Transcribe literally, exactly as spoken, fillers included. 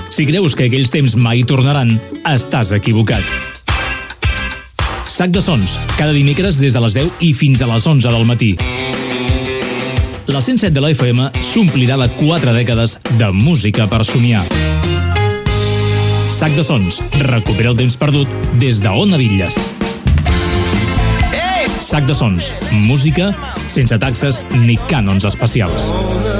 Si creus que aquells temps mai tornaran, estàs equivocat. Sac de Sons, cada dimecres des de les deu i fins a les onze del matí. La cent set de la F M s'omplirà de quatre dècades de música per somiar. Sac de Sons, recupera el temps perdut des de Ona Villas. Sac de Sons, música sense taxes ni cànons especials.